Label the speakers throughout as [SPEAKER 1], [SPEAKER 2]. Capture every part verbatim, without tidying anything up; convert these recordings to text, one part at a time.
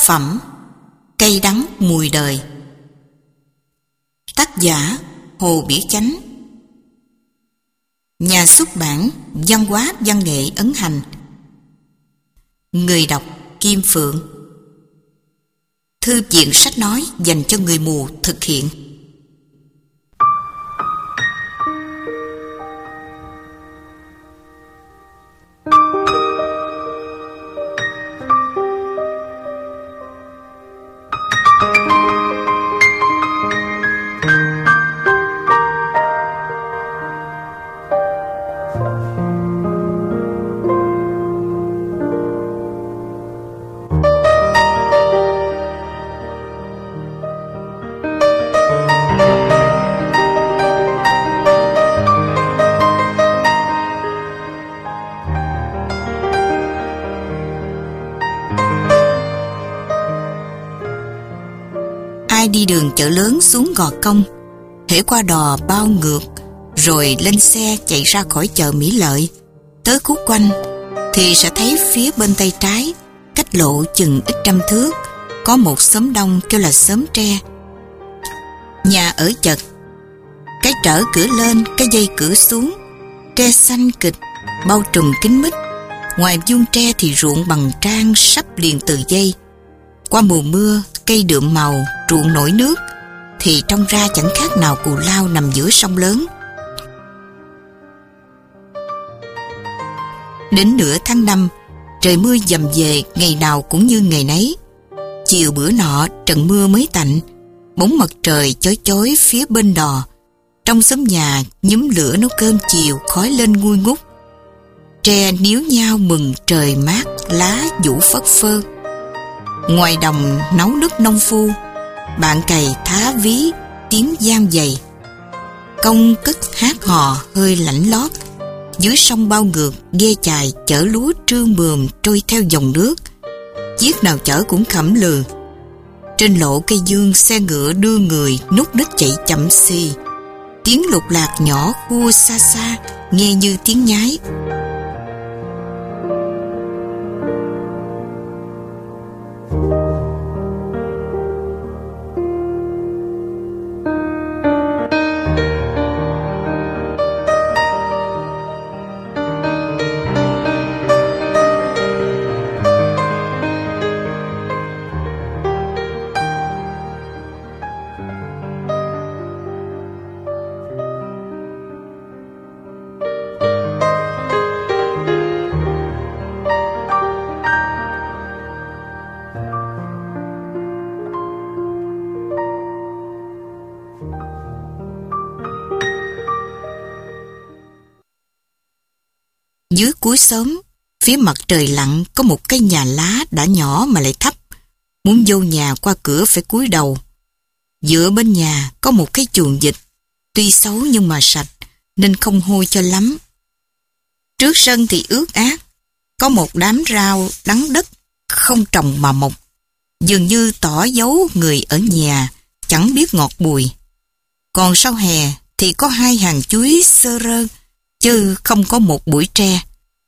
[SPEAKER 1] Phẩm Cây đắng mùi đời. Tác giả Hồ Bỉa Chánh. Nhà xuất bản Văn hóa Văn nghệ Ấn Hành. Người đọc Kim Phượng. Thư viện sách nói dành cho người mù thực hiện. Ai đi đường chợ lớn xuống Gò Công, hễ qua đò bao ngược, rồi lên xe chạy ra khỏi chợ Mỹ Lợi, tới khúc quanh, thì sẽ thấy phía bên tay trái, cách lộ chừng ít trăm thước, có một xóm đông kêu là xóm Tre. Nhà ở chật, cái trở cửa lên, cái dây cửa xuống, tre xanh kịch, bao trùm kín mít. Ngoài vuông tre thì ruộng bằng trang sắp liền từ dây. Qua mùa mưa, cây đượm màu, ruộng nổi nước, thì trông ra chẳng khác nào Cù Lao nằm giữa sông lớn. Đến nửa tháng năm, trời mưa dầm về, ngày nào cũng như ngày nấy. Chiều bữa nọ, trận mưa mới tạnh, bóng mặt trời chói chói phía bên đò. Trong xóm nhà, nhúm lửa nấu cơm chiều, khói lên ngui ngút. Tre níu nhau mừng trời mát, lá vũ phất phơ. Ngoài đồng nấu nước nông phu, bạn cày thá ví, tiếng giam dày. Công cất hát hò hơi lạnh lót. Dưới sông bao ngược, ghe chài chở lúa trương bườm trôi theo dòng nước. Chiếc nào chở cũng khẩm lừ. Trên lộ cây dương, xe ngựa đưa người nút đích chạy chậm xì. Tiếng lục lạc nhỏ khua xa xa, nghe như tiếng nhái. Dưới cuối xóm, phía mặt trời lặn, có một cái nhà lá đã nhỏ mà lại thấp. Muốn vô nhà qua cửa phải cúi đầu. Giữa bên nhà có một cái chuồng vịt, tuy xấu nhưng mà sạch, nên không hôi cho lắm. Trước sân thì ướt át, có một đám rau đắng đất, không trồng mà mọc, dường như tỏ dấu người ở nhà, chẳng biết ngọt bùi. Còn sau hè thì có hai hàng chuối sơ rơ, chứ không có một bụi tre.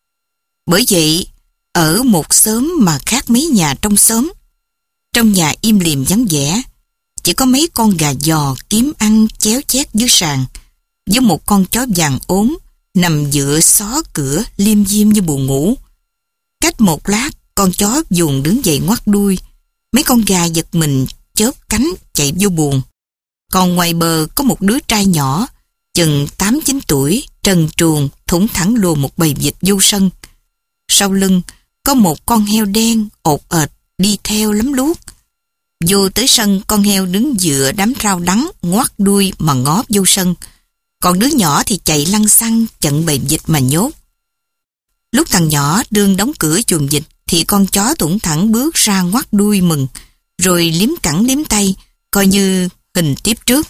[SPEAKER 1] Bởi vậy, ở một xóm mà khác mấy nhà trong xóm. Trong nhà im lìm vắng vẻ, chỉ có mấy con gà giò kiếm ăn chéo chét dưới sàn, với một con chó vàng ốm nằm dựa xó cửa liêm diêm như buồn ngủ. Cách một lát, con chó vuông đứng dậy ngoắt đuôi. Mấy con gà giật mình chớp cánh chạy vô buồng. Còn ngoài bờ có một đứa trai nhỏ, chừng tám chín tuổi, trần truồng, thủng thẳng lùa một bầy vịt vô sân. Sau lưng có một con heo đen ột ệt đi theo lấm luốc. Vô tới sân, con heo đứng dựa đám rau đắng, ngoắt đuôi mà ngó vô sân. Còn đứa nhỏ thì chạy lăng xăng chặn bầy vịt mà nhốt. Lúc thằng nhỏ đương đóng cửa chuồng vịt thì con chó thủng thẳng bước ra ngoắt đuôi mừng, rồi liếm cẳng liếm tay, coi như hình tiếp trước.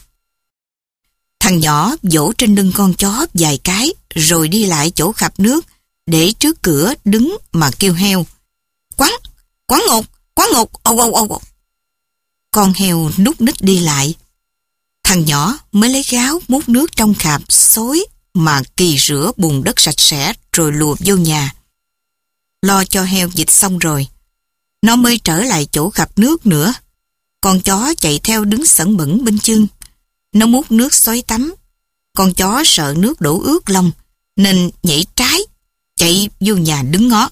[SPEAKER 1] Thằng nhỏ vỗ trên lưng con chó vài cái, rồi đi lại chỗ khạp nước, để trước cửa đứng mà kêu heo. Quắn, quắn ngột, quắn ngột, ồ ồ ồ ồ. Con heo núp ních đi lại. Thằng nhỏ mới lấy gáo múc nước trong khạp xối mà kỳ rửa bùn đất sạch sẽ rồi lùa vô nhà. Lo cho heo vịt xong rồi, nó mới trở lại chỗ gặp nước nữa. Con chó chạy theo đứng sẩn bẩn bên chân. Nó múc nước xối tắm. Con chó sợ nước đổ ướt lông nên nhảy trái, chạy vô nhà đứng ngó.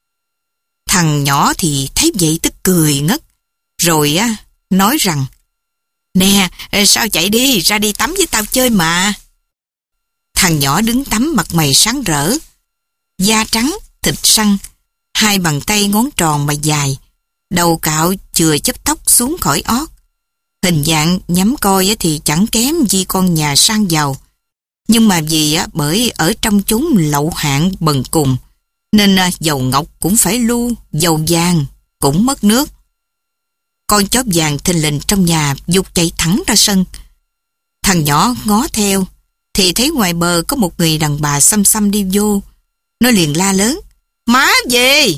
[SPEAKER 1] Thằng nhỏ thì thấy vậy tức cười ngất. Rồi á, nói rằng: "Nè, sao chạy đi, ra đi tắm với tao chơi mà." Thằng nhỏ đứng tắm mặt mày sáng rỡ, da trắng, thịt săn, hai bàn tay ngón tròn mà dài, đầu cạo chừa chớp tóc xuống khỏi ót. Hình dạng nhắm coi thì chẳng kém gì con nhà sang giàu. Nhưng mà vì bởi ở trong chốn lậu hạn bần cùng, nên dầu ngọc cũng phải lu, dầu vàng cũng mất nước. Con chó vàng thình lình trong nhà giục chạy thẳng ra sân. Thằng nhỏ ngó theo, thì thấy ngoài bờ có một người đàn bà xăm xăm đi vô. Nó liền la lớn: "Má về!"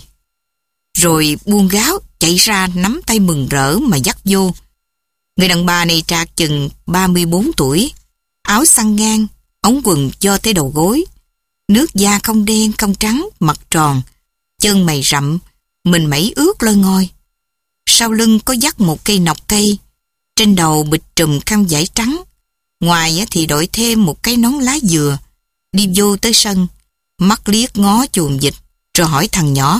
[SPEAKER 1] Rồi buông gáo chạy ra nắm tay mừng rỡ mà dắt vô. Người đàn bà này trạc chừng ba mươi bốn tuổi, áo xăng ngang, ống quần do tới đầu gối, nước da không đen không trắng, mặt tròn, chân mày rậm, mình mẩy ướt lơi ngoi. Sau lưng có dắt một cây nọc cây, trên đầu bịch trùm khăn vải trắng, ngoài thì đội thêm một cái nón lá dừa. Đi vô tới sân, mắt liếc ngó chuồng vịt, rồi hỏi thằng nhỏ: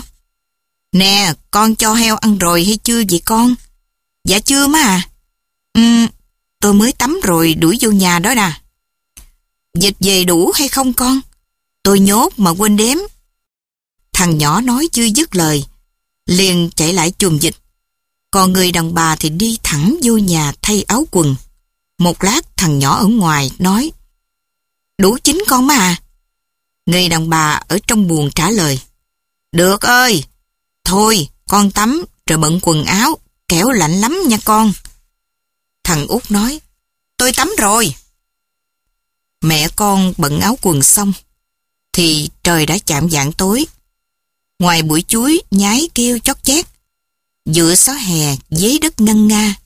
[SPEAKER 1] "Nè, con cho heo ăn rồi hay chưa vậy con?" "Dạ chưa má à." "Ừ, tôi mới tắm rồi đuổi vô nhà đó nè." "Vịt về đủ hay không con? Tôi nhốt mà quên đếm." Thằng nhỏ nói chưa dứt lời, liền chạy lại chuồng vịt. Còn người đàn bà thì đi thẳng vô nhà thay áo quần. Một lát thằng nhỏ ở ngoài nói: "Đủ chín con má à?" Người đàn bà ở trong buồng trả lời: "Được ơi, thôi con tắm rồi bận quần áo, kẻo lạnh lắm nha con." Thằng út nói: "Tôi tắm rồi." Mẹ con bận áo quần xong thì trời đã chạm vạng tối. Ngoài bụi chuối nhái kêu chót chét, giữa xó hè dế đất ngân nga.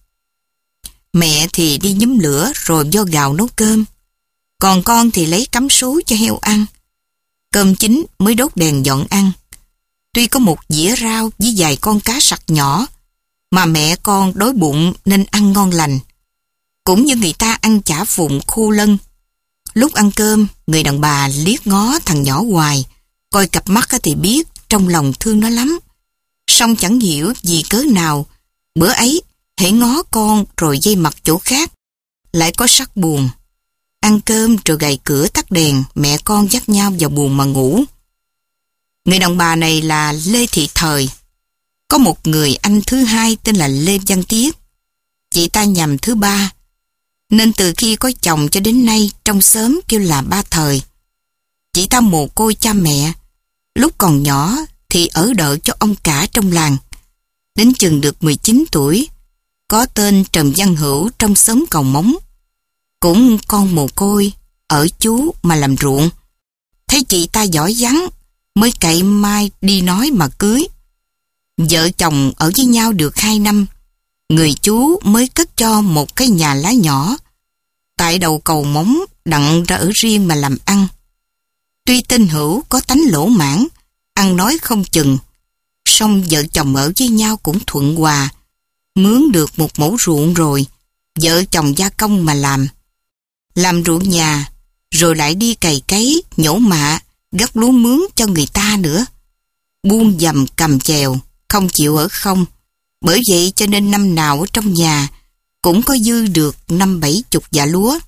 [SPEAKER 1] Mẹ thì đi nhúm lửa rồi vo gạo nấu cơm, còn con thì lấy cắm sú cho heo ăn. Cơm chín mới đốt đèn dọn ăn. Tuy có một dĩa rau với vài con cá sặc nhỏ, mà mẹ con đói bụng nên ăn ngon lành, cũng như người ta ăn chả phụng khô lân. Lúc ăn cơm, người đàn bà liếc ngó thằng nhỏ hoài, coi cặp mắt thì biết trong lòng thương nó lắm. Song chẳng hiểu vì cớ nào, bữa ấy hễ ngó con rồi dây mặt chỗ khác, lại có sắc buồn. Ăn cơm rồi gầy cửa tắt đèn, mẹ con dắt nhau vào buồng mà ngủ. Người đàn bà này là Lê Thị Thời. Có một người anh thứ hai tên là Lê Văn Tiết. Chị ta nhầm thứ ba, nên từ khi có chồng cho đến nay trong xóm kêu là ba Thời. Chị ta mồ côi cha mẹ, lúc còn nhỏ thì ở đợi cho ông cả trong làng. Đến chừng được mười chín tuổi, có tên Trần Văn Hữu trong xóm Cầu Móng, cũng con mồ côi, ở chú mà làm ruộng. Thấy chị ta giỏi vắng, mới cậy mai đi nói mà cưới. Vợ chồng ở với nhau được hai năm, người chú mới cất cho một cái nhà lá nhỏ tại đầu Cầu Móng, đặng ra ở riêng mà làm ăn. Tuy tên Hữu có tánh lỗ mãn, ăn nói không chừng, song vợ chồng ở với nhau cũng thuận hòa. Mướn được một mẫu ruộng rồi, vợ chồng gia công mà làm. Làm ruộng nhà, rồi lại đi cày cấy, nhổ mạ, gấp lúa mướn cho người ta nữa. Buông dầm cầm chèo, không chịu ở không. Bởi vậy cho nên năm nào ở trong nhà cũng có dư được năm bảy chục dạ lúa.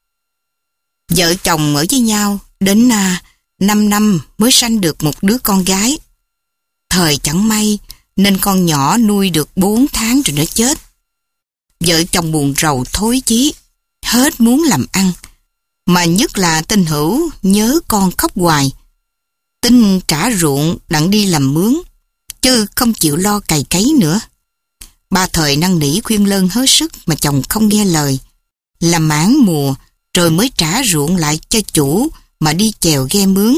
[SPEAKER 1] Vợ chồng ở với nhau đến à, năm năm mới sanh được một đứa con gái. Thời chẳng may nên con nhỏ nuôi được bốn tháng rồi nó chết. Vợ chồng buồn rầu thối chí, hết muốn làm ăn. Mà nhất là tên Hữu nhớ con khóc hoài. Tin trả ruộng đặng đi làm mướn, chứ không chịu lo cày cấy nữa. Ba Thời năn nỉ khuyên lơn hết sức mà chồng không nghe lời. Làm mãn mùa rồi mới trả ruộng lại cho chủ mà đi chèo ghe mướn.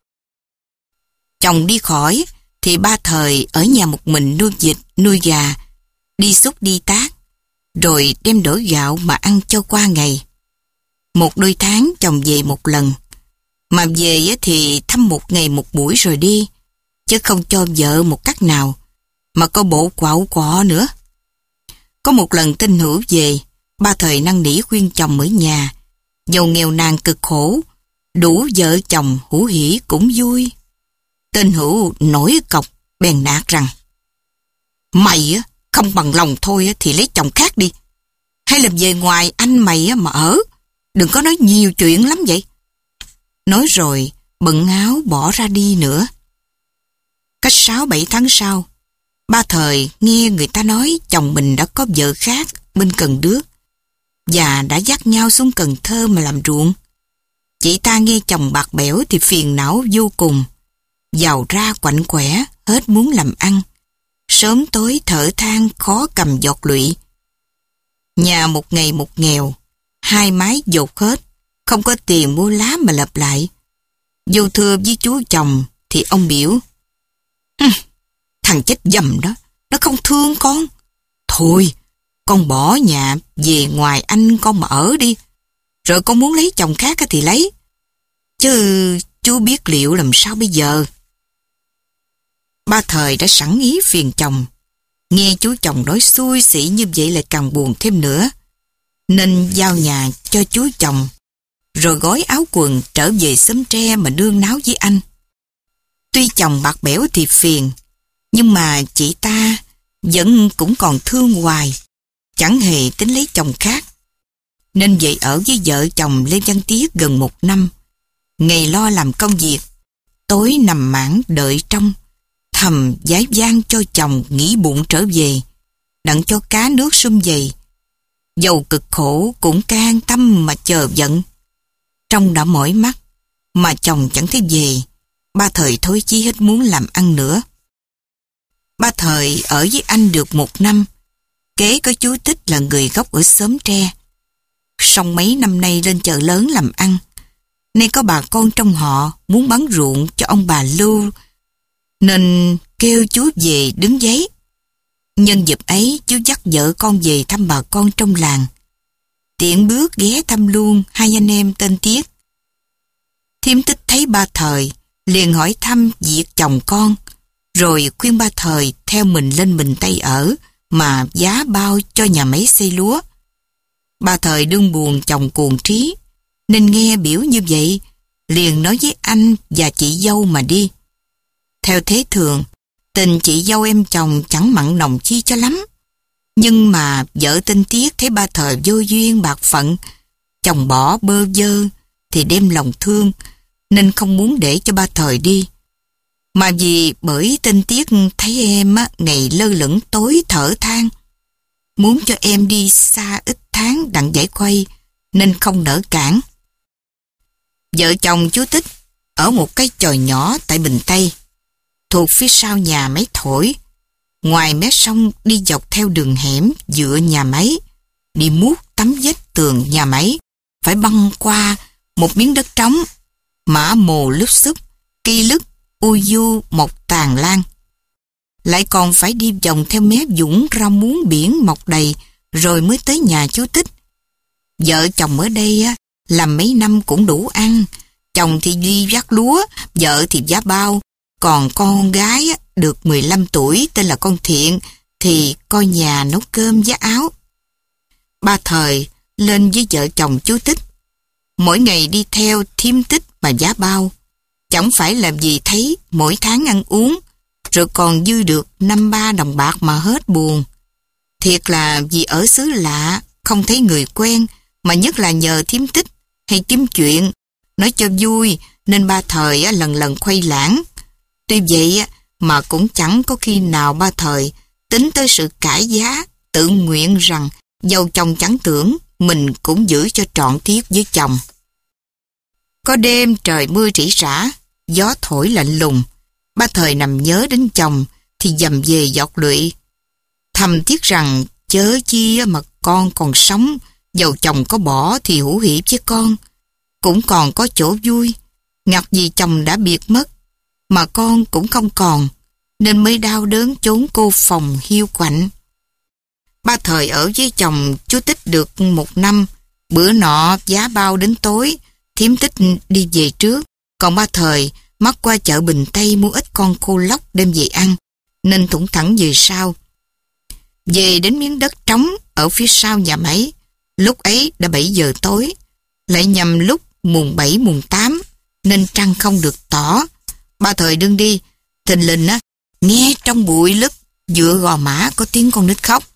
[SPEAKER 1] Chồng đi khỏi thì ba Thời ở nhà một mình nuôi vịt, nuôi gà, đi xúc đi tác, rồi đem đổ gạo mà ăn cho qua ngày. Một đôi tháng chồng về một lần, mà về thì thăm một ngày một buổi rồi đi, chứ không cho vợ một cách nào. mà có bộ quạo quọ nữa. Có một lần tin Hữu về, ba Thời năn nỉ khuyên chồng ở nhà, dầu nghèo nàn cực khổ, đủ vợ chồng hữu hỉ cũng vui. Tên Hữu nổi cọc, bèn nạt rằng: "Mày á, không bằng lòng thôi á, thì lấy chồng khác đi. Hay là về ngoài anh mày á mà ở. Đừng có nói nhiều chuyện lắm vậy." Nói rồi, bận áo bỏ ra đi nữa. Cách sáu bảy tháng sau, ba Thời nghe người ta nói chồng mình đã có vợ khác bên Cần Đước và đã dắt nhau xuống Cần Thơ mà làm ruộng. Chị ta nghe chồng bạc bẽo thì phiền não vô cùng, giàu ra quạnh quẻ, hết muốn làm ăn. Sớm tối thở than khó cầm giọt lụy. Nhà một ngày một nghèo, hai mái dột hết, không có tiền mua lá mà lợp lại. Vô thưa với chú chồng thì ông biểu: "Thằng chết dầm đó, nó không thương con. Thôi, con bỏ nhà về ngoài anh con mà ở đi. Rồi con muốn lấy chồng khác thì lấy. Chứ chú biết liệu làm sao bây giờ." Ba Thời đã sẵn ý phiền chồng. Nghe chú chồng nói xui xỉ như vậy lại càng buồn thêm nữa, nên giao nhà cho chú chồng, rồi gói áo quần trở về xóm tre mà nương náo với anh. Tuy chồng bạc bẽo thì phiền, nhưng mà chị ta vẫn cũng còn thương hoài, chẳng hề tính lấy chồng khác. Nên vậy ở với vợ chồng Lê Văn Tiết gần một năm, ngày lo làm công việc, tối nằm mãn đợi trông, thầm giái gian cho chồng nghỉ bụng trở về, đặng cho cá nước sum vầy. Dầu cực khổ cũng can tâm mà chờ giận. Trong đã mỏi mắt, mà chồng chẳng thấy về, ba Thời thối chí hết muốn làm ăn nữa. Ba Thời ở với anh được một năm, kế có chú Tích là người gốc ở xóm tre. Song mấy năm nay lên chợ lớn làm ăn, nay có bà con trong họ muốn bán ruộng cho ông bà Lưu, nên kêu chú về đứng giấy. Nhân dịp ấy, chú dắt vợ con về thăm bà con trong làng. Tiện bước ghé thăm luôn hai anh em tên Tiết. Thím Tích thấy ba Thời, liền hỏi thăm việc chồng con, rồi khuyên ba Thời theo mình lên Bình Tây ở, mà giá bao cho nhà máy xây lúa. Ba Thời đương buồn chồng cuồng trí, nên nghe biểu như vậy, liền nói với anh và chị dâu mà đi. Theo thế thường, tình chị dâu em chồng chẳng mặn nồng chi cho lắm. Nhưng mà vợ tên Tiết thấy ba Thời vô duyên bạc phận, chồng bỏ bơ vơ, thì đem lòng thương, nên không muốn để cho ba Thời đi. Mà vì bởi tên Tiết thấy em á, ngày lơ lửng tối thở than, muốn cho em đi xa ít tháng đặng giải khuây, nên không nỡ cản. Vợ chồng chú Tích ở một cái chòi nhỏ tại Bình Tây, thuộc phía sau nhà máy thổi. Ngoài mé sông đi dọc theo đường hẻm dựa nhà máy, đi mút tấm vách tường nhà máy, phải băng qua một miếng đất trống, mã mồ lúp xúp, cây lức, u du, mọc tàn lan. Lại còn phải đi vòng theo mé vũng rau muống biển mọc đầy, rồi mới tới nhà chú Tích. Vợ chồng ở đây á, làm mấy năm cũng đủ ăn. Chồng thì đi vác lúa, vợ thì giá bao. Còn con gái á, được mười lăm tuổi tên là con Thiện, thì coi nhà nấu cơm giá áo. Ba Thời lên với vợ chồng chú Tích, mỗi ngày đi theo thím Tích mà giá bao. Chẳng phải làm gì thấy mỗi tháng ăn uống, rồi còn dư được năm ba đồng bạc mà hết buồn. Thiệt là vì ở xứ lạ, không thấy người quen, mà nhất là nhờ thím Tích hay kiếm chuyện, nói cho vui, nên ba Thời á, lần lần khuây lãng. Tuy vậy á, mà cũng chẳng có khi nào ba Thời tính tới sự cải giá, tự nguyện rằng dầu chồng chẳng tưởng, mình cũng giữ cho trọn tiết với chồng. Có đêm trời mưa rỉ rả, gió thổi lạnh lùng, ba Thời nằm nhớ đến chồng thì dầm về giọt lụy. Thầm tiếc rằng chớ chi mà con còn sống, dầu chồng có bỏ thì hữu hỉ với con, cũng còn có chỗ vui. Ngặt vì chồng đã biệt mất, mà con cũng không còn, nên mới đau đớn trốn cô phòng hiu quạnh. Ba Thời ở với chồng chú Tích được một năm. Bữa nọ giá bao đến tối, thím Tích đi về trước, còn ba Thời mắc qua chợ Bình Tây mua ít con khô lóc đem về ăn, nên thủng thẳng về sau. Về đến miếng đất trống ở phía sau nhà máy, lúc ấy đã bảy giờ tối, lại nhằm lúc mùng bảy mùng tám nên trăng không được tỏ. Ba Thời đương đi, thình lình á, nghe trong bụi lứt giữa gò mã có tiếng con nít khóc.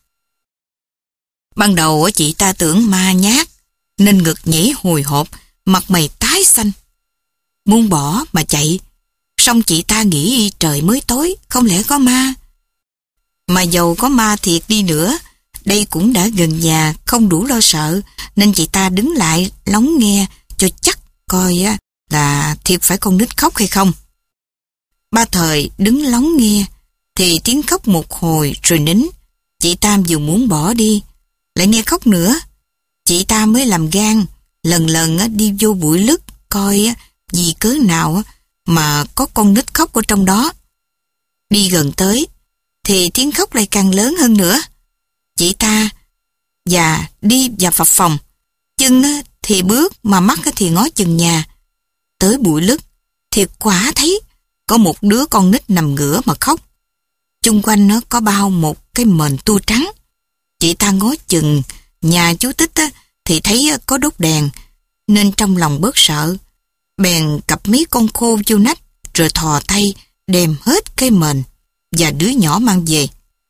[SPEAKER 1] Ban đầu chị ta tưởng ma nhát nên ngực nhảy hồi hộp, mặt mày tái xanh, muốn bỏ mà chạy. Xong chị ta nghĩ trời mới tối, không lẽ có ma. Mà dầu có ma thiệt đi nữa, đây cũng đã gần nhà, không đủ lo sợ, nên chị ta đứng lại lắng nghe cho chắc coi á là thiệt phải con nít khóc hay không. Ba Thời đứng lắng nghe thì tiếng khóc một hồi rồi nín. Chị ta vừa muốn bỏ đi, lại nghe khóc nữa. Chị ta mới làm gan lần lần á, đi vô bụi lứt coi á, vì cớ nào á, mà có con nít khóc ở trong đó. Đi gần tới thì tiếng khóc lại càng lớn hơn nữa. Chị ta và đi vào vào phòng, chân á, thì bước mà mắt á, thì ngó chừng nhà. Tới bụi lứt thì quả thấy có một đứa con nít nằm ngửa mà khóc. Chung quanh nó có bao một cái mền tua trắng. Chị ta ngó chừng nhà chú Tích á, thì thấy á, có đốt đèn, nên trong lòng bớt sợ. Bèn cặp mấy con khô vô nách rồi thò tay đem hết cái mền và đứa nhỏ mang về.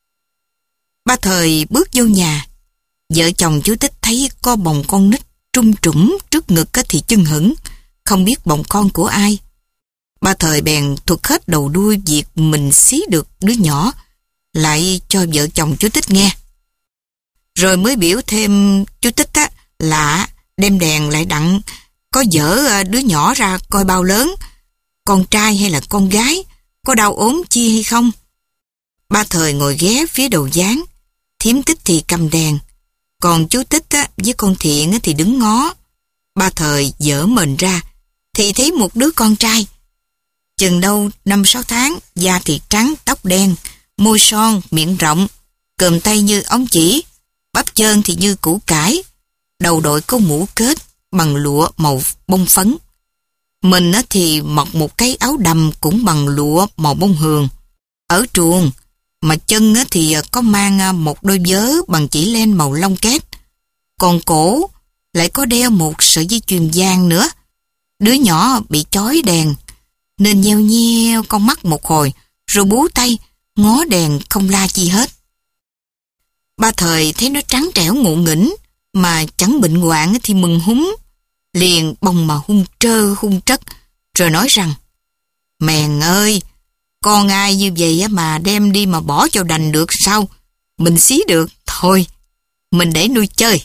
[SPEAKER 1] Ba Thời bước vô nhà, vợ chồng chú Tích thấy có bồng con nít trung trũng trước ngực á, thì chưng hửng, không biết bồng con của ai. Ba Thời bèn thuật hết đầu đuôi việc mình xí được đứa nhỏ lại cho vợ chồng chú Tích nghe. Rồi mới biểu thêm chú Tích á, là đem đèn lại đặng có dở đứa nhỏ ra coi bao lớn, con trai hay là con gái, có đau ốm chi hay không. Ba Thời ngồi ghé phía đầu gián, Thím Tích thì cầm đèn, còn chú Tích á, với con Thiện á, thì đứng ngó. Ba Thời dở mền ra thì thấy một đứa con trai, chừng đâu năm sáu tháng, da thì trắng, tóc đen, môi son, miệng rộng, cườm tay như ống chỉ, bắp chân thì như củ cải, đầu đội có mũ kết bằng lụa màu bông phấn. Mình á, thì mặc một cái áo đầm cũng bằng lụa màu bông hường, ở truồng, mà chân á, thì có mang một đôi vớ bằng chỉ len màu lông két, còn cổ lại có đeo một sợi dây chuyền vàng nữa. Đứa nhỏ bị chói đèn nên nheo nheo con mắt một hồi, rồi bú tay ngó đèn không la chi hết. Ba Thời thấy nó trắng trẻo ngộ nghĩnh mà chẳng bệnh hoạn thì mừng húng, liền bồng mà hung trơ hung trất, rồi nói rằng: Mèn ơi, con ai như vậy mà đem đi mà bỏ cho đành được sao? Mình xí được, thôi, mình để nuôi chơi.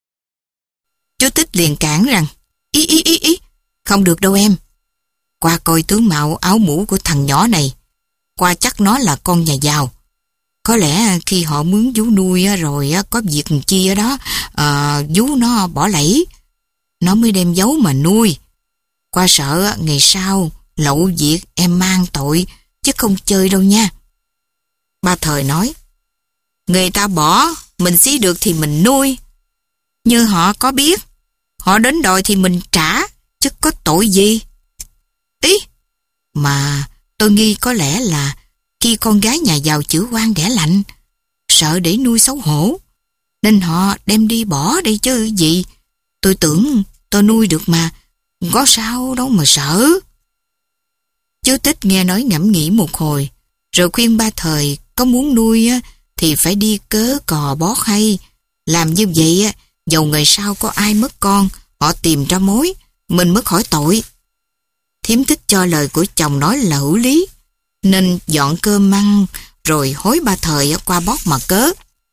[SPEAKER 1] Chú Tích liền cản rằng: Ý ý ý ý, không được đâu em. Qua coi tướng mạo áo mũ của thằng nhỏ này, qua chắc nó là con nhà giàu. Có lẽ khi họ mướn vú nuôi rồi có việc chi ở đó, à, vú nó bỏ lẫy, nó mới đem giấu mà nuôi. Qua sợ ngày sau lậu việc em mang tội, chứ không chơi đâu nha. Ba Thời nói: Người ta bỏ, mình xí được thì mình nuôi. Như họ có biết, họ đến đòi thì mình trả, chứ có tội gì. Ý, mà tôi nghi có lẽ là khi con gái nhà giàu chữ quan đẻ lạnh, sợ để nuôi xấu hổ, nên họ đem đi bỏ đây chứ gì. Tôi tưởng tôi nuôi được mà, có sao đâu mà sợ. Chú Tích nghe nói ngẫm nghĩ một hồi, rồi khuyên Ba Thời có muốn nuôi á, thì phải đi cớ cò bót hay. Làm như vậy á, dầu ngày sau có ai mất con, họ tìm ra mối, mình mới khỏi tội. Thím Tích cho lời của chồng nói là hữu lý, nên dọn cơm ăn rồi hối Ba Thời qua bót mà cớ.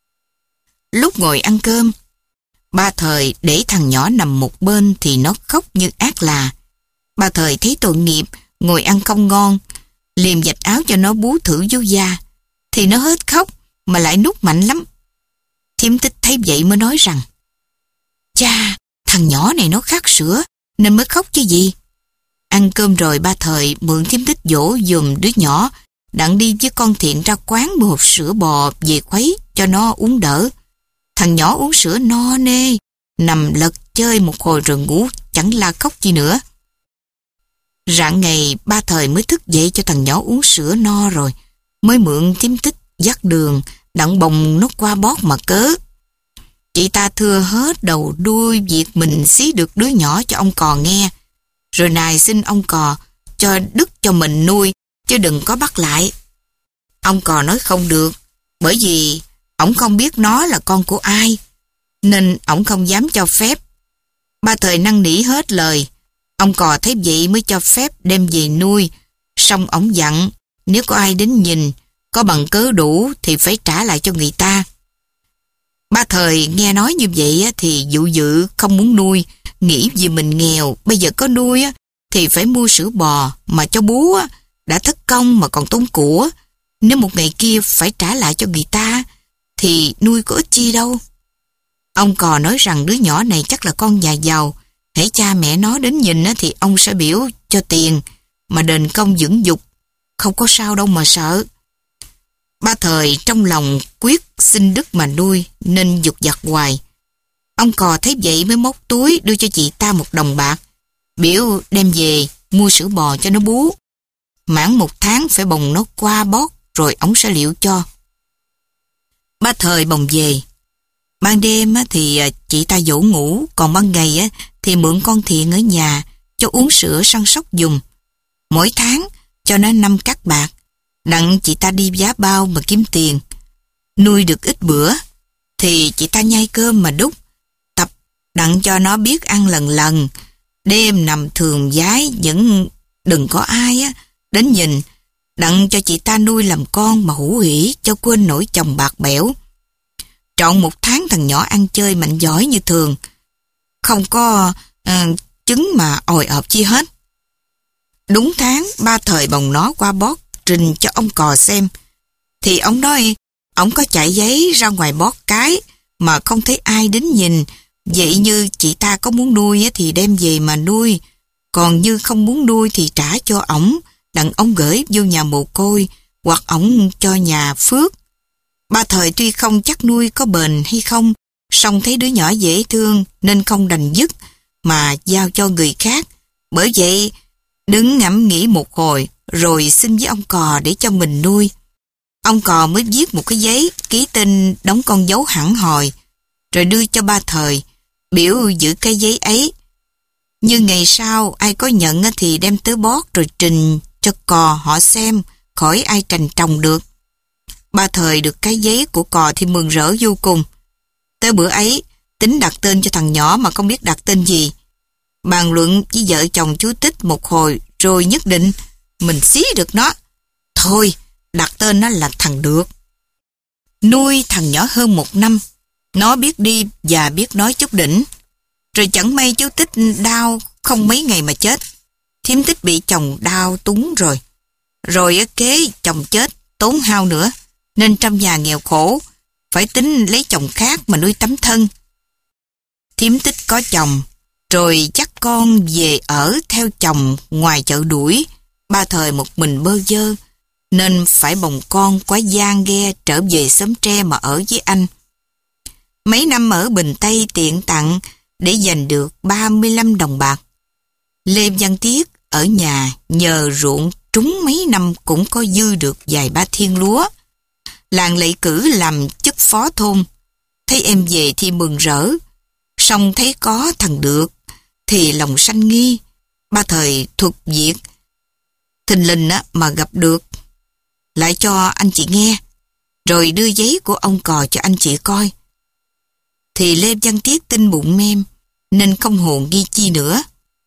[SPEAKER 1] Lúc ngồi ăn cơm, Ba Thời để thằng nhỏ nằm một bên thì nó khóc như ác là. Ba Thời thấy tội nghiệp, ngồi ăn không ngon, liền vạch áo cho nó bú thử vô da, thì nó hết khóc mà lại nút mạnh lắm. Thím Tích thấy vậy mới nói rằng: Cha, thằng nhỏ này nó khát sữa nên mới khóc chứ gì. Ăn cơm rồi Ba Thời mượn Thím Tích dỗ dùm đứa nhỏ, đặng đi với con Thiện ra quán mua hộp sữa bò về khuấy cho nó uống đỡ. Thằng nhỏ uống sữa no nê, nằm lật chơi một hồi rồi ngủ, chẳng la khóc chi nữa. Rạng ngày Ba Thời mới thức dậy cho thằng nhỏ uống sữa no rồi, mới mượn Thím Tích dắt đường, đặng bồng nó qua bót mà cớ. Chị ta thưa hết đầu đuôi việc mình xí được đứa nhỏ cho ông Cò nghe, rồi nài xin ông Cò cho đứt cho mình nuôi, chứ đừng có bắt lại. Ông Cò nói không được, bởi vì ổng không biết nó là con của ai, nên ổng không dám cho phép. Ba Thời năn nỉ hết lời, ông Cò thấy vậy mới cho phép đem về nuôi. Xong ổng dặn, nếu có ai đến nhìn, có bằng cớ đủ thì phải trả lại cho người ta. Ba Thời nghe nói như vậy thì dụ dự không muốn nuôi, nghĩ vì mình nghèo, bây giờ có nuôi thì phải mua sữa bò mà cho bú, đã thất công mà còn tốn của. Nếu một ngày kia phải trả lại cho người ta thì nuôi có ích chi đâu. Ông Cò nói rằng đứa nhỏ này chắc là con nhà giàu, hễ cha mẹ nó đến nhìn thì ông sẽ biểu cho tiền mà đền công dưỡng dục, không có sao đâu mà sợ. Ba Thời trong lòng quyết xin đức mà nuôi nên dục dặt hoài. Ông Cò thấy vậy mới móc túi đưa cho chị ta một đồng bạc, biểu đem về mua sữa bò cho nó bú. Mãn một tháng phải bồng nó qua bót rồi ổng sẽ liệu cho. Ba Thời bồng về. Ban đêm thì chị ta dỗ ngủ, còn ban ngày thì mượn con Thiện ở nhà cho uống sữa săn sóc dùng. Mỗi tháng cho nó năm cắc bạc, đặng chị ta đi giá bao mà kiếm tiền. Nuôi được ít bữa thì chị ta nhai cơm mà đút, tập đặng cho nó biết ăn lần lần. Đêm nằm thường giái vẫn đừng có ai á đến nhìn, đặng cho chị ta nuôi làm con mà hữu hỉ cho quên nổi chồng bạc bẽo. Trọn một tháng thằng nhỏ ăn chơi mạnh giỏi như thường, không có uh, chứng mà ồi ợp chi hết. Đúng tháng Ba Thời bồng nó qua bót trình cho ông Cò xem, thì ông nói ông có chạy giấy ra ngoài bót cái mà không thấy ai đến nhìn. Vậy như chị ta có muốn nuôi thì đem về mà nuôi, còn như không muốn nuôi thì trả cho ổng, đặng ông gửi vô nhà mồ côi hoặc ổng cho nhà phước. Ba Thời tuy không chắc nuôi có bền hay không, song thấy đứa nhỏ dễ thương nên không đành dứt mà giao cho người khác. Bởi vậy đứng ngẫm nghĩ một hồi rồi xin với ông Cò để cho mình nuôi. Ông Cò mới viết một cái giấy ký tên đóng con dấu hẳn hòi rồi đưa cho Ba Thời, biểu giữ cái giấy ấy. Như ngày sau ai có nhận thì đem tới bót rồi trình cho Cò họ xem, khỏi ai trành trồng được. Ba Thời được cái giấy của Cò thì mừng rỡ vô cùng. Tới bữa ấy tính đặt tên cho thằng nhỏ mà không biết đặt tên gì. Bàn luận với vợ chồng chú Tích một hồi rồi nhất định mình xí được nó, thôi đặt tên nó là thằng Được. Nuôi thằng nhỏ hơn một năm, nó biết đi và biết nói chút đỉnh. Rồi chẳng may chú Tích đau không mấy ngày mà chết. Thím Tích bị chồng đau túng rồi. Rồi kế chồng chết tốn hao nữa, nên trong nhà nghèo khổ, phải tính lấy chồng khác mà nuôi tấm thân. Thím Tích có chồng, rồi dắt con về ở theo chồng ngoài chợ đuổi. Ba Thời một mình bơ vơ, nên phải bồng con quá gian ghe trở về xóm tre mà ở với anh. Mấy năm ở Bình Tây tiện tặng để giành được ba mươi lăm đồng bạc. Lê Văn Tiết ở nhà nhờ ruộng trúng mấy năm cũng có dư được vài ba thiên lúa. Làng lại cử làm chức phó thôn. Thấy em về thì mừng rỡ, song thấy có thằng Được thì lòng sanh nghi. Ba Thời thuật việc thình lình á mà gặp Được, lại cho anh chị nghe, rồi đưa giấy của ông Cò cho anh chị coi. Thì Lê Văn Tiết tin bụng mem nên không hồn nghi chi nữa.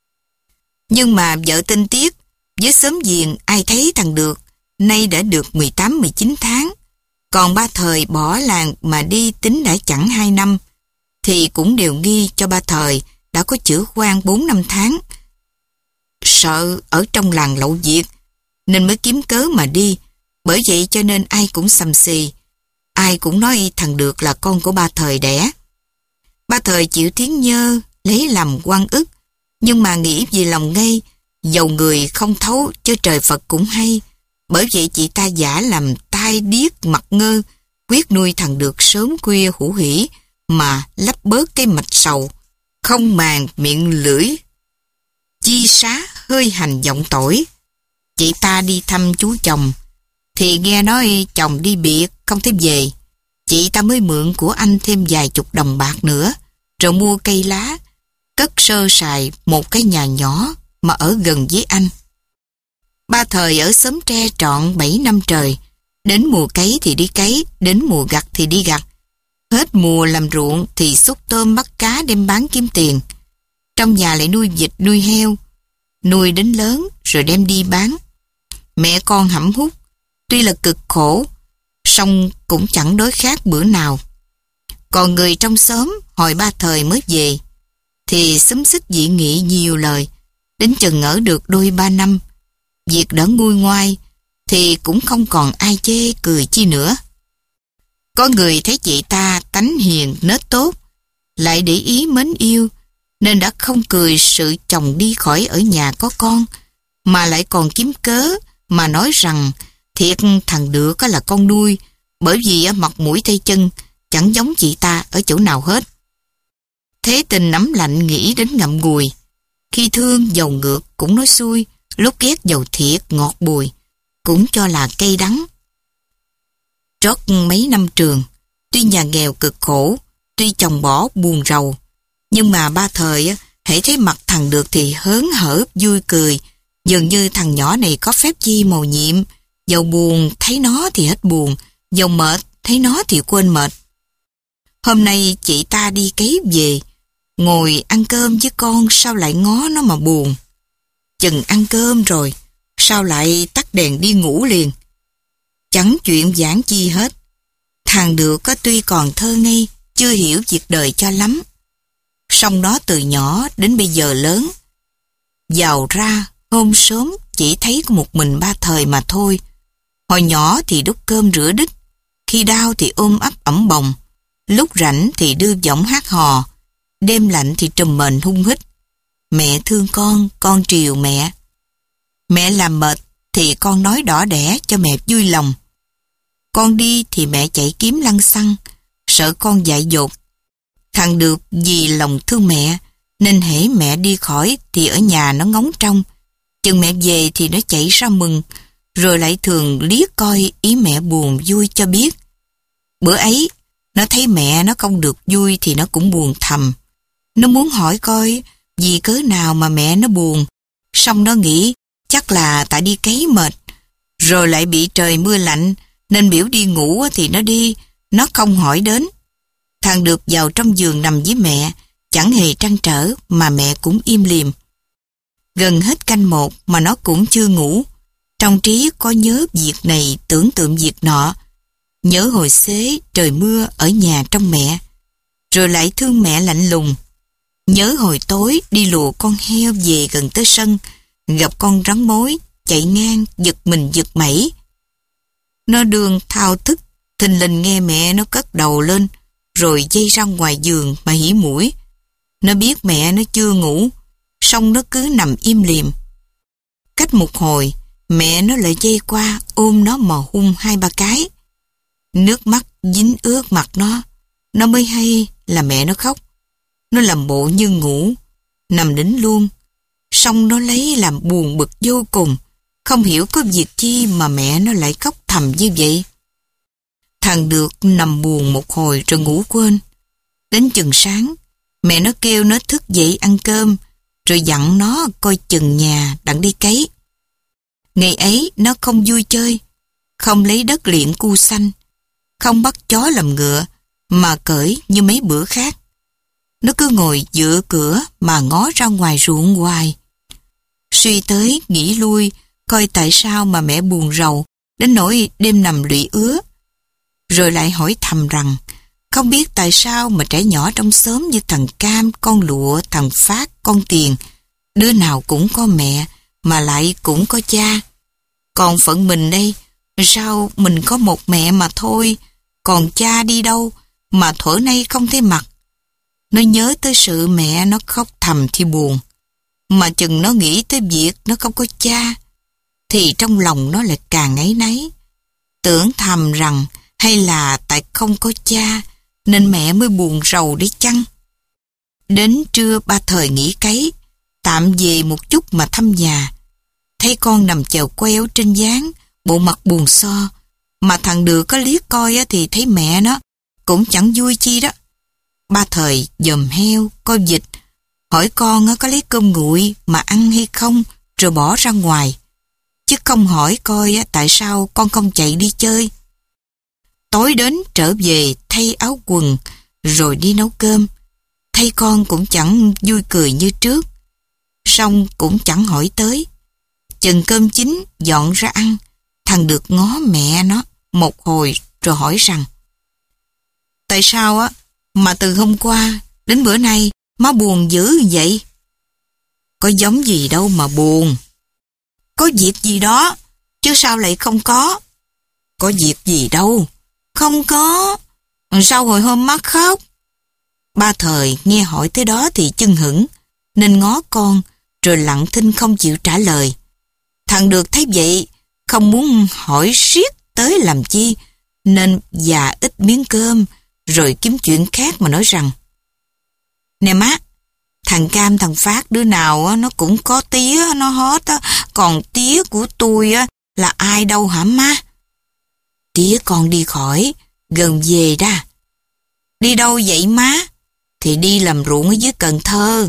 [SPEAKER 1] Nhưng mà vợ tên Tiết với xóm giềng ai thấy thằng Được nay đã được mười tám mười chín tháng, còn Ba Thời bỏ làng mà đi tính đã chẳng hai năm, thì cũng đều nghi cho Ba Thời đã có chữa quan bốn năm tháng. Sợ ở trong làng lậu việc nên mới kiếm cớ mà đi. Bởi vậy cho nên ai cũng sầm xì, ai cũng nói thằng Được là con của Ba Thời đẻ. Ba Thời chịu tiếng nhơ lấy làm oan ức, nhưng mà nghĩ vì lòng ngây, dầu người không thấu chứ trời Phật cũng hay. Bởi vậy chị ta giả làm tai điếc mặt ngơ, quyết nuôi thằng Được sớm khuya hữu hỉ mà lấp bớt cái mạch sầu, không màng miệng lưỡi chi xá hơi hành giọng tỏi. Chị ta đi thăm chú chồng, Thì nghe nói chồng đi biệt, không thấy về. Chị ta mới mượn của anh thêm vài chục đồng bạc nữa, rồi mua cây lá, cất sơ sài một cái nhà nhỏ mà ở gần với anh. Ba Thời ở xóm tre trọn bảy năm trời. Đến mùa cấy thì đi cấy, đến mùa gặt thì đi gặt. Hết mùa làm ruộng thì xúc tôm bắt cá đem bán kiếm tiền. Trong nhà lại nuôi vịt nuôi heo, nuôi đến lớn rồi đem đi bán. Mẹ con hẩm hút, tuy là cực khổ, song cũng chẳng đói khát bữa nào. Còn người trong xóm hồi Ba Thời mới về, thì xúm xích dị nghị nhiều lời, đến chừng ở được đôi ba năm. Việc đã nguôi ngoai, thì cũng không còn ai chê cười chi nữa. Có người thấy chị ta tánh hiền nết tốt, lại để ý mến yêu, nên đã không cười sự chồng đi khỏi ở nhà có con, mà lại còn kiếm cớ mà nói rằng thiệt thằng Được có là con nuôi, bởi vì mặt mũi tay chân chẳng giống chị ta ở chỗ nào hết. Thế Tình nắm lạnh nghĩ đến ngậm ngùi. Khi thương dầu ngược cũng nói xuôi, lúc ghét dầu thiệt ngọt bùi, cũng cho là cay đắng. Trót mấy năm trường, tuy nhà nghèo cực khổ, tuy chồng bỏ buồn rầu, nhưng mà Ba Thời hễ thấy mặt thằng Được thì hớn hở vui cười, dường như thằng nhỏ này có phép chi màu nhiệm, dầu buồn thấy nó thì hết buồn, dầu mệt thấy nó thì quên mệt. Hôm nay chị ta đi cấy về, ngồi ăn cơm với con sao lại ngó nó mà buồn. Chừng ăn cơm rồi, sao lại tắt đèn đi ngủ liền. Chẳng chuyện giảng chi hết. Thằng Được có tuy còn thơ ngây, chưa hiểu việc đời cho lắm, song nó từ nhỏ đến bây giờ lớn. Vào ra, hôm sớm chỉ thấy có một mình Ba Thời mà thôi. Hồi nhỏ thì đút cơm rửa đít, khi đau thì ôm ấp ẩm bồng, lúc rảnh thì đưa giọng hát hò, đêm lạnh thì trùm mền hung hít. Mẹ thương con, con triều mẹ. Mẹ làm mệt thì con nói đỏ đẻ cho mẹ vui lòng. Con đi thì mẹ chạy kiếm lăng xăng, sợ con dại dột. Thằng Được vì lòng thương mẹ, nên hễ mẹ đi khỏi thì ở nhà nó ngóng trông. Chừng mẹ về thì nó chạy ra mừng, rồi lại thường liếc coi ý mẹ buồn vui cho biết. Bữa ấy, nó thấy mẹ nó không được vui thì nó cũng buồn thầm. Nó muốn hỏi coi vì cớ nào mà mẹ nó buồn, xong nó nghĩ chắc là tại đi cấy mệt, rồi lại bị trời mưa lạnh, nên biểu đi ngủ thì nó đi, nó không hỏi đến. Thằng Được vào trong giường nằm với mẹ, chẳng hề trăn trở mà mẹ cũng im lìm. Gần hết canh một mà nó cũng chưa ngủ. Trong trí có nhớ việc này tưởng tượng việc nọ, nhớ hồi xế trời mưa ở nhà trong mẹ, rồi lại thương mẹ lạnh lùng. Nhớ hồi tối đi lùa con heo về gần tới sân, gặp con rắn mối chạy ngang giật mình giật mẩy. Nó đường thao thức, thình lình nghe mẹ nó cất đầu lên, rồi dây ra ngoài giường mà hỉ mũi. Nó biết mẹ nó chưa ngủ, song nó cứ nằm im lìm. Cách một hồi, mẹ nó lại dây qua ôm nó mà hung hai ba cái. Nước mắt dính ướt mặt nó, nó mới hay là mẹ nó khóc. Nó làm bộ như ngủ, nằm đính luôn, song nó lấy làm buồn bực vô cùng, không hiểu có việc chi mà mẹ nó lại khóc thầm như vậy. Thằng Được nằm buồn một hồi rồi ngủ quên. Đến chừng sáng, mẹ nó kêu nó thức dậy ăn cơm, rồi dặn nó coi chừng nhà đặng đi cấy. Ngày ấy nó không vui chơi, không lấy đất liệng cu xanh, không bắt chó làm ngựa, mà cởi như mấy bữa khác. Nó cứ ngồi giữa cửa mà ngó ra ngoài ruộng hoài. Suy tới nghĩ lui, coi tại sao mà mẹ buồn rầu, đến nỗi đêm nằm lụy ứa. Rồi lại hỏi thầm rằng, không biết tại sao mà trẻ nhỏ trong xóm như thằng Cam, con Lụa, thằng Phát, con Tiền, đứa nào cũng có mẹ, mà lại cũng có cha. Còn phận mình đây, sao mình có một mẹ mà thôi, còn cha đi đâu, mà thuở nay không thấy mặt. Nó nhớ tới sự mẹ nó khóc thầm thì buồn, mà chừng nó nghĩ tới việc nó không có cha, thì trong lòng nó lại càng áy náy. Tưởng thầm rằng hay là tại không có cha nên mẹ mới buồn rầu đấy chăng. Đến trưa Ba Thời nghỉ cấy, tạm về một chút mà thăm nhà. Thấy con nằm chèo queo trên gián, bộ mặt buồn so, mà thằng Được có liếc coi thì thấy mẹ nó cũng chẳng vui chi đó. Ba Thời dòm heo, coi vịt, hỏi con có lấy cơm nguội mà ăn hay không, rồi bỏ ra ngoài. Chứ không hỏi coi tại sao con không chạy đi chơi. Tối đến trở về thay áo quần, rồi đi nấu cơm. Thay con cũng chẳng vui cười như trước. Xong cũng chẳng hỏi tới. Chừng cơm chín dọn ra ăn, thằng Được ngó mẹ nó một hồi rồi hỏi rằng: tại sao á mà từ hôm qua đến bữa nay má buồn dữ vậy? Có giống gì đâu mà buồn. Có việc gì đó, chứ sao lại không có? Có việc gì đâu, không có. Sao hồi hôm má khóc? Ba Thời nghe hỏi tới đó thì chưng hửng, nên ngó con, rồi lặng thinh không chịu trả lời. Thằng Được thấy vậy, không muốn hỏi riết tới làm chi, nên già ít miếng cơm, rồi kiếm chuyện khác mà nói rằng: nè má, thằng Cam thằng Phát đứa nào á, nó cũng có tía nó hót á, còn tía của tôi á, là ai đâu hả má? Tía con đi khỏi, gần về đa. Đi đâu vậy má? Thì đi làm ruộng ở dưới Cần Thơ.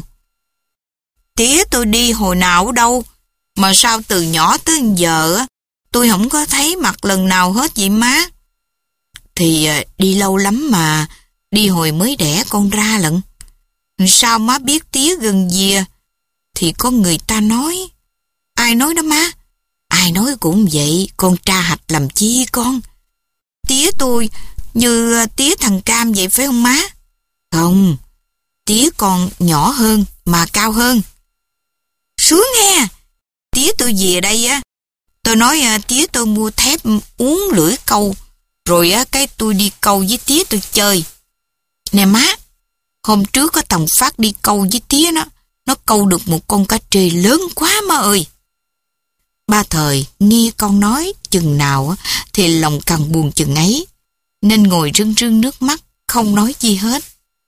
[SPEAKER 1] Tía tôi đi hồi nào đâu, mà sao từ nhỏ tới giờ á, tôi không có thấy mặt lần nào hết vậy má? Thì đi lâu lắm mà, đi hồi mới đẻ con ra lận. Sao má biết tía gần về? Thì có người ta nói. Ai nói đó má? Ai nói cũng vậy, con tra hạch làm chi con? Tía tôi như tía thằng Cam vậy phải không má? Không, tía con nhỏ hơn mà cao hơn. Sướng nghe. Tía tôi về đây á, tôi nói tía tôi mua thép uốn lưỡi câu, rồi á cái tôi đi câu với tía tôi chơi. Nè má, hôm trước có thằng Phát đi câu với tía nó, nó câu được một con cá trê lớn quá má ơi. Ba Thời nghe con nói chừng nào á, thì lòng càng buồn chừng ấy, nên ngồi rưng rưng nước mắt, không nói gì hết.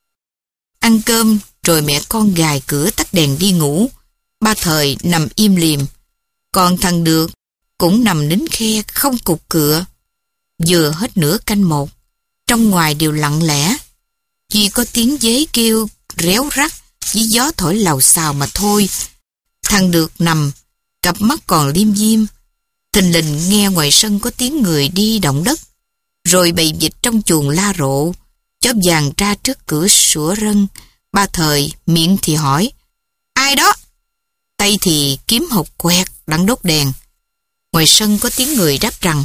[SPEAKER 1] Ăn cơm rồi mẹ con gài cửa tắt đèn đi ngủ. Ba Thời nằm im lìm, còn thằng Được cũng nằm nín khe không cục cựa. Vừa hết nửa canh một, trong ngoài đều lặng lẽ, chỉ có tiếng dế kêu réo rắt với gió thổi làu xào mà thôi. Thằng Được nằm, cặp mắt còn liêm diêm. Thình lình nghe ngoài sân có tiếng người đi động đất, rồi bầy vịt trong chuồng la rộ, chó vàng ra trước cửa sủa rân. Ba Thời miệng thì hỏi: ai đó? Tay thì kiếm hộp quẹt đang đốt đèn. Ngoài sân có tiếng người đáp rằng: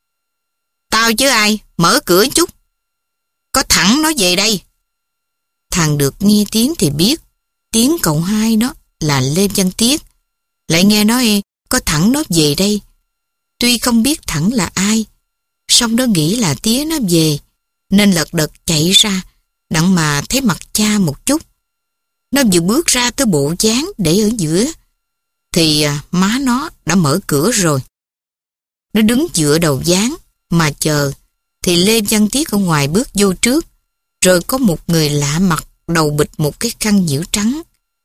[SPEAKER 1] tao chứ ai, mở cửa chút. Có Thẳng nó về đây. Thằng Được nghe tiếng thì biết tiếng cậu hai đó là Lê Văn Tiết. Lại nghe nói có Thẳng nó về đây. Tuy không biết Thẳng là ai, song nó nghĩ là tía nó về, nên lật đật chạy ra, đặng mà thấy mặt cha một chút. Nó vừa bước ra tới bộ dáng để ở giữa, thì má nó đã mở cửa rồi. Nó đứng dựa đầu dáng mà chờ, thì Lê Văn Tiết ở ngoài bước vô trước, rồi có một người lạ mặt, đầu bịt một cái khăn nhiễu trắng.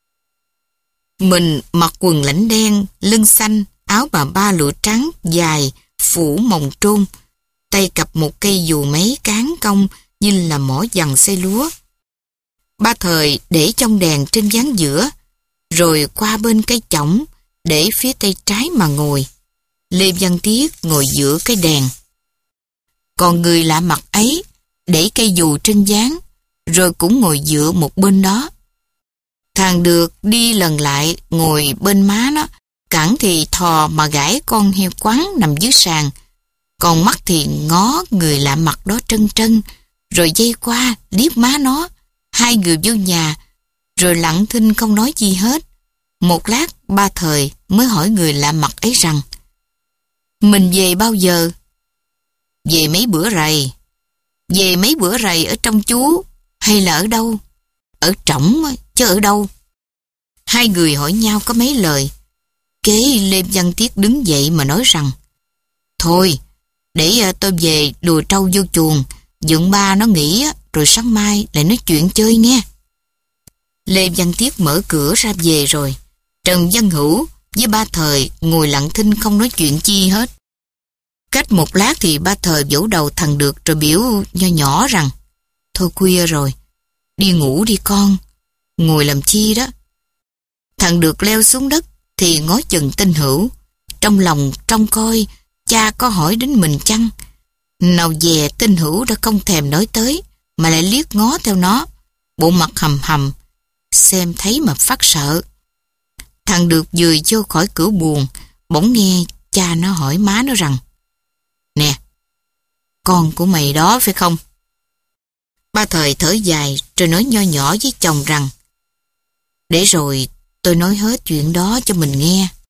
[SPEAKER 1] Mình mặc quần lãnh đen, lưng xanh, áo bà ba lụa trắng dài, phủ mồng trôn, tay cặp một cây dù máy cán cong như là mỏ dằn xay lúa. Ba Thời để trong đèn trên ván giữa, rồi qua bên cây chõng để phía tay trái mà ngồi. Lê Văn Tiết ngồi giữa cái đèn. Còn người lạ mặt ấy để cây dù trên ván, rồi cũng ngồi dựa một bên đó. Thằng Được đi lần lại ngồi bên má nó, cẳng thì thò mà gãi con heo quắn nằm dưới sàn, còn mắt thì ngó người lạ mặt đó trân trân, rồi dây qua liếc má nó. Hai người vô nhà, rồi lặng thinh không nói gì hết. Một lát Ba Thời mới hỏi người lạ mặt ấy rằng: mình về bao giờ? Về mấy bữa rày. Về mấy bữa rày ở trong chú hay là ở đâu? Ở trỏng chứ ở đâu? Hai người hỏi nhau có mấy lời. Kế Lê Văn Tiết đứng dậy mà nói rằng: thôi, để tôi về đùa trâu vô chuồng, dượng ba nó nghỉ rồi sáng mai lại nói chuyện chơi nghe. Lê Văn Tiết mở cửa ra về rồi. Trần Văn Hữu với Ba Thời ngồi lặng thinh không nói chuyện chi hết. Cách một lát thì ba Thời vỗ đầu thằng Được rồi biểu nho nhỏ rằng: thôi khuya rồi, đi ngủ đi con, ngồi làm chi đó. Thằng Được leo xuống đất thì ngó chừng Tinh Hữu, trong lòng trông coi cha có hỏi đến mình chăng. Nào dè Tinh Hữu đã không thèm nói tới, mà lại liếc ngó theo nó, bộ mặt hầm hầm, xem thấy mà phát sợ. Thằng Được vừa vô khỏi cửa buồng, bỗng nghe cha nó hỏi má nó rằng: nè, con của mày đó phải không? Ba Thời thở dài rồi nói nho nhỏ với chồng rằng: để rồi tôi nói hết chuyện đó cho mình nghe.